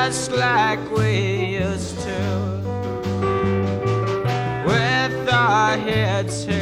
just like we used to, with our heads